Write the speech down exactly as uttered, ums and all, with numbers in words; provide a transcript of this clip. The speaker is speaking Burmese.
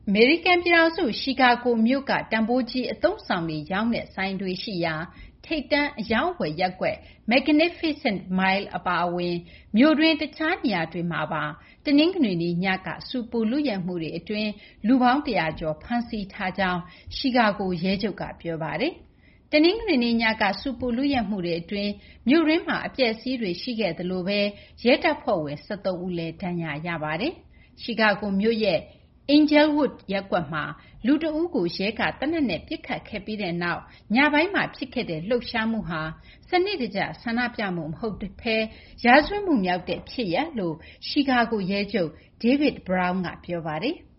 အမေရိကန်ပြည်ထောင်စု ရှီကာဂိုမြို့က တန်ဖိုးကြီးအသုံးအဆောင်တွေရောင်းတဲ့ဆိုင်တွေရှိရာထိပ်တန်းအရောင်းအဝယ်ရပ်ကွက် Magnificent Mile အပါအဝင်မြို့တွင်းတခြားနေရာတွေမှာပါတနင်္ဂနွေနေ့ညကဆူပူလုယက်မှုတွေအတွင်းလူပေါင်းတရာကျော်ဖမ်းဆီးထားကြောင်းရှီကာဂိုရဲချုပ်ကပြောပါတယ်။တနင်္ဂနွေနေ့ညကဆူပူလုယက်မှုတွေအတွင်းမြို့တွင်းမှာအပျက်အစီးတွေရှိခဲ့သလိုပဲရဲတပ်ဖွဲ့ဝင်၁၃ဦးလည်းဒဏ်ရာရပါတယ်။ရှီကာဂိုမြို့ရဲ့Angelwood ရပ်ကွက်မှာလူတဦးကိုရဲကသေနတ်နဲ့ပစ်ခတ်ခဲ့ပြီးတဲ့နောက်ညပိုင်းမှာဖြစ်ခဲ့တဲ့လှုပ်ရှားမှုဟာစနစ်တကျဆန္ဒပြမှုမဟုတ်ဘဲရာဇဝတ်မှုမြောက်တဲ့ဖြစ်ရပ်လို့ရှီကာဂိုရဲချုပ် David Brown ကပြောပါတယ်။